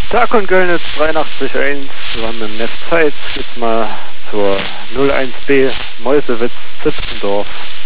Tag und Göllnitz 83.1 zusammen mit Netzzeit. Jetzt mal zur 01B Meusewitz Zitzendorf.